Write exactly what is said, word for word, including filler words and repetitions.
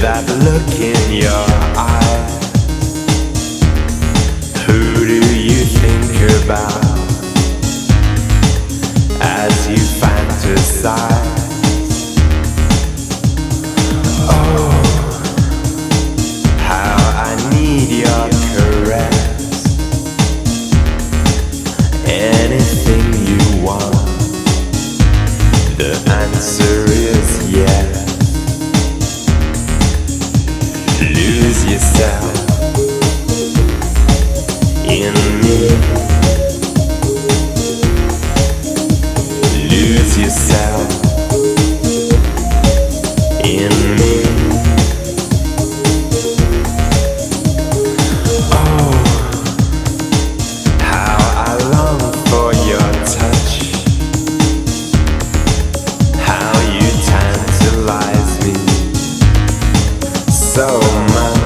that look in your eye. Who do you think about as you fantasize? Oh, how I need your caress. Anything you want, the answer is yes. Lose yourself in me. Lose yourself in me. Oh, how I long for your touch. How you tantalize me so much.